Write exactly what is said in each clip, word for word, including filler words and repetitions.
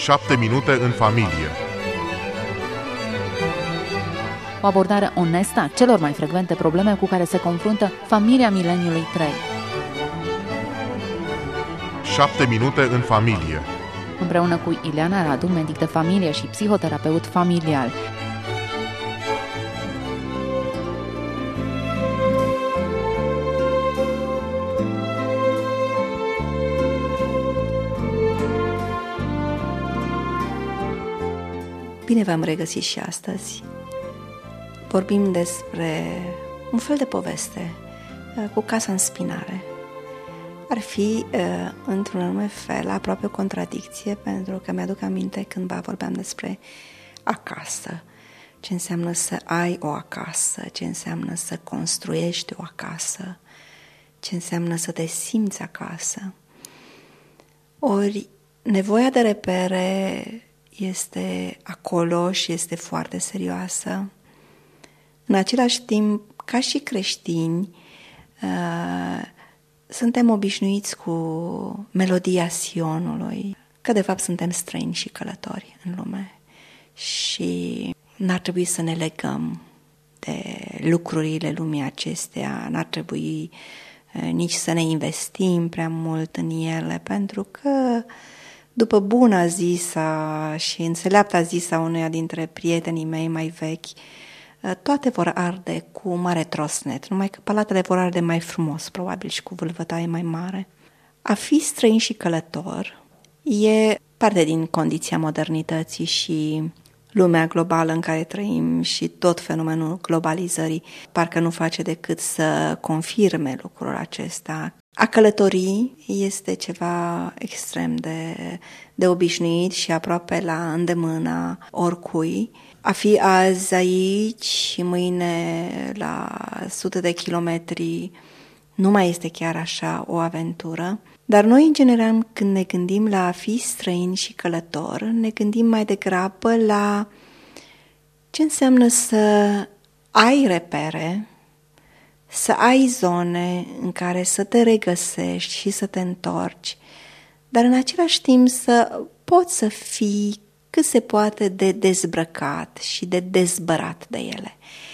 șapte minute în familie. O abordare onestă a celor mai frecvente probleme cu care se confruntă familia mileniului trei. șapte minute în familie. Împreună cu Ileana Radu, medic de familie și psihoterapeut familial. Bine v-am regăsit și astăzi. Vorbim despre un fel de poveste cu casa în spinare. Ar fi, într-un anume fel, aproape o contradicție, pentru că mi-aduc aminte cândva vorbeam despre acasă. Ce înseamnă să ai o acasă, ce înseamnă să construiești o acasă, ce înseamnă să te simți acasă. Ori, nevoia de repere este acolo și este foarte serioasă. În același timp, ca și creștini, uh, suntem obișnuiți cu melodia Sionului, că de fapt suntem străini și călători în lume și n-ar trebui să ne legăm de lucrurile lumii acestea, n-ar trebui uh, nici să ne investim prea mult în ele, pentru că după buna zisa și înțeleapta zisa unuia dintre prietenii mei mai vechi, toate vor arde cu mare trosnet, numai că palatele vor arde mai frumos, probabil, și cu vâlvătaie mai mare. A fi străin și călător e parte din condiția modernității și lumea globală în care trăim și tot fenomenul globalizării parcă nu face decât să confirme lucrul acesta. A călători este ceva extrem de, de obișnuit și aproape la îndemâna oricui. A fi azi aici și mâine la sute de kilometri nu mai este chiar așa o aventură. Dar noi, în general, când ne gândim la a fi străin și călător, ne gândim mai degrabă la ce înseamnă să ai repere, să ai zone în care să te regăsești și să te întorci, dar în același timp să poți să fii cât se poate de dezbrăcat și de dezbărat de ele.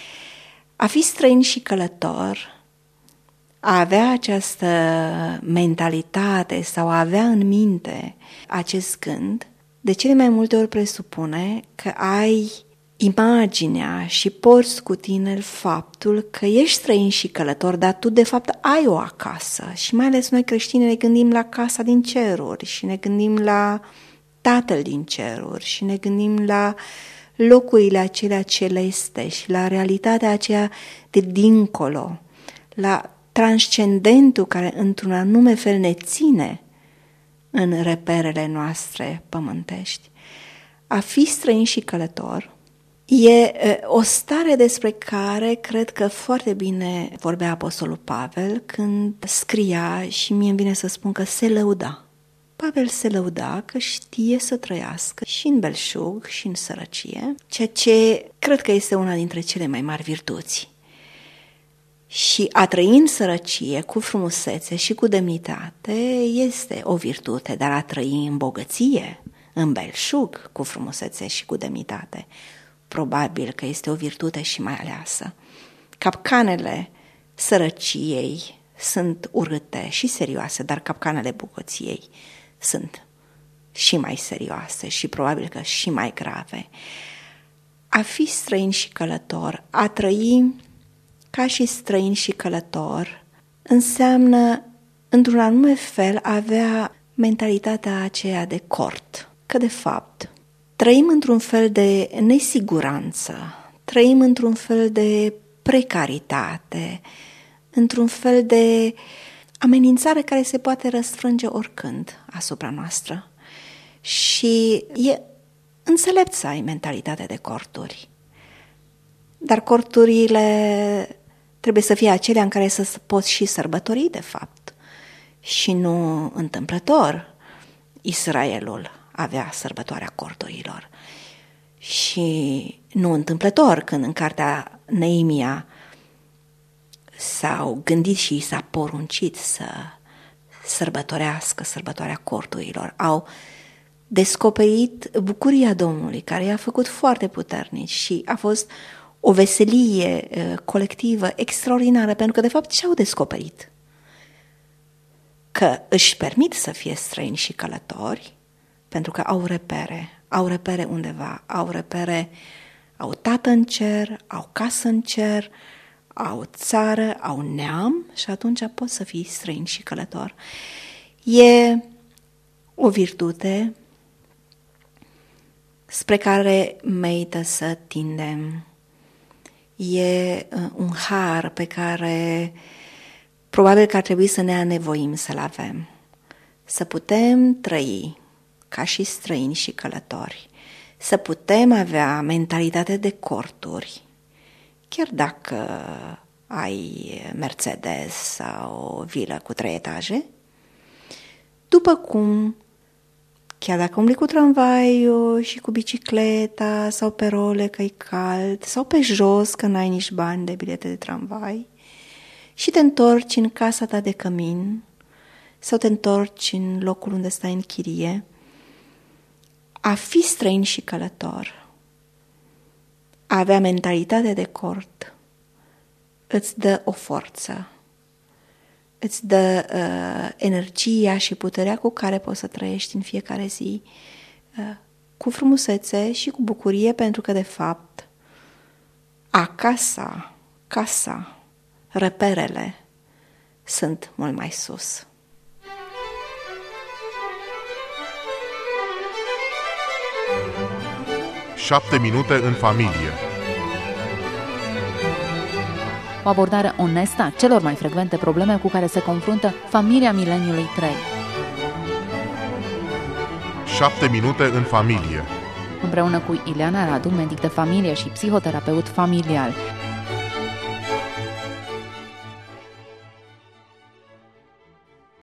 A fi străin și călător, a avea această mentalitate sau a avea în minte acest gând, de cele mai multe ori presupune că ai imaginea și porți cu tine faptul că ești străin și călător, dar tu de fapt ai o acasă. Și mai ales noi creștini ne gândim la casa din ceruri și ne gândim la Tatăl din ceruri și ne gândim la locurile acelea celeste și la realitatea aceea de dincolo, la transcendentul care într-un anume fel ne ține în reperele noastre pământești. A fi străin și călător e o stare despre care cred că foarte bine vorbea Apostolul Pavel când scria, și mie îmi vine să spun că se lăuda. Pavel se lăuda că știe să trăiască și în belșug și în sărăcie, ceea ce cred că este una dintre cele mai mari virtuți. Și a trăi în sărăcie cu frumusețe și cu demnitate este o virtute, dar a trăi în bogăție, în belșug, cu frumusețe și cu demnitate, probabil că este o virtute și mai aleasă. Capcanele sărăciei sunt urâte și serioase, dar capcanele bogăției sunt și mai serioase și probabil că și mai grave. A fi străin și călător, a trăi ca și străin și călător, înseamnă, într-un anume fel, a avea mentalitatea aceea de cort. Că, de fapt, trăim într-un fel de nesiguranță, trăim într-un fel de precaritate, într-un fel de amenințare care se poate răsfrânge oricând asupra noastră. Și e înțelept să ai mentalitate de corturi. Dar corturile trebuie să fie acelea în care să poți și sărbători, de fapt. Și nu întâmplător. Israelul avea sărbătoarea corturilor. Și nu întâmplător când în cartea Neemia s-au gândit și s-a poruncit să sărbătorească sărbătoarea corturilor. Au descoperit bucuria Domnului, care i-a făcut foarte puternici și a fost o veselie uh, colectivă extraordinară, pentru că de fapt ce au descoperit? Că își permit să fie străini și călători, pentru că au repere, au repere undeva, au repere, au tată în cer, au casă în cer, au țară, au neam și atunci pot să fii străin și călător. E o virtute spre care merită să tindem. E un har pe care probabil că ar trebui să ne anevoim să-l avem. Să putem trăi ca și străini și călători. Să putem avea mentalitate de corturi, chiar dacă ai Mercedes sau o vilă cu trei etaje, după cum, chiar dacă umbli cu tramvaiul și cu bicicleta sau pe role că e cald, sau pe jos că n-ai nici bani de bilete de tramvai, și te întorci în casa ta de cămin sau te întorci în locul unde stai în chirie, a fi străin și călător, a avea mentalitate de cort, îți dă o forță, îți dă uh, energia și puterea cu care poți să trăiești în fiecare zi, uh, cu frumusețe și cu bucurie, pentru că, de fapt, acasă, casa, reperele sunt mult mai sus. Șapte minute în familie. O abordare onestă a celor mai frecvente probleme cu care se confruntă familia mileniului trei. Șapte minute în familie. Împreună cu Ileana Radu, medic de familie și psihoterapeut familial.